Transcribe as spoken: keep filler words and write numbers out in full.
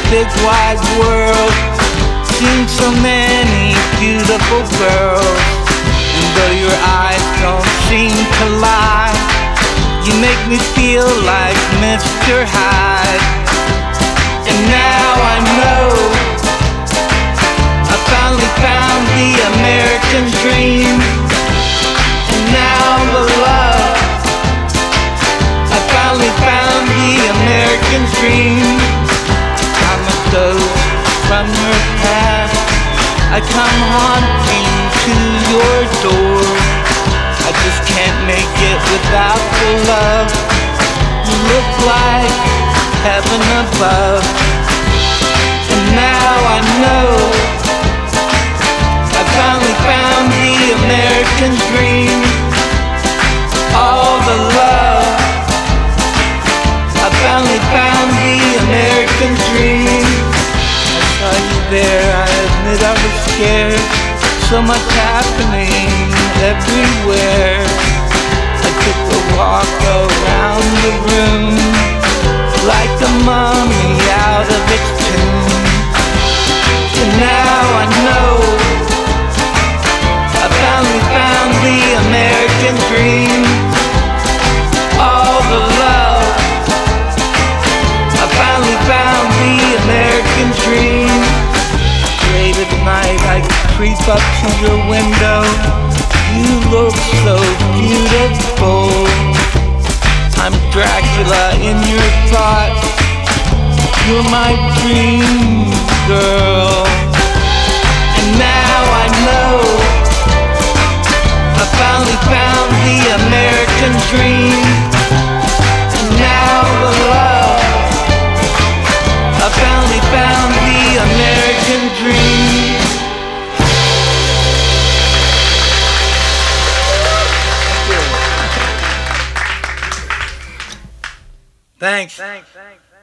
big wide world, seen so many beautiful girls, and though your eyes don't seem to lie, you make me feel like Mister Hyde. And now I know I finally found the American dream. And now the love, I finally found the American dream. I'm a ghost from your past, I come haunting to your door. I just can't make it without the love. You look like heaven above. And now I know I finally found the American dream. All the love, I finally found the American dream. I saw you there, I admit I was scared. So much happening everywhere. I took a walk around the room like a mummy out of its tomb. And now I know I finally found the American dream. All the love, I finally found the American dream. Late at night I creep up to your window. You look so beautiful. I'm Dracula in your thoughts. You're my dream girl. And now I know I finally found the American dream. And now the love, I finally found the American dream. Thanks. Thanks. Thanks.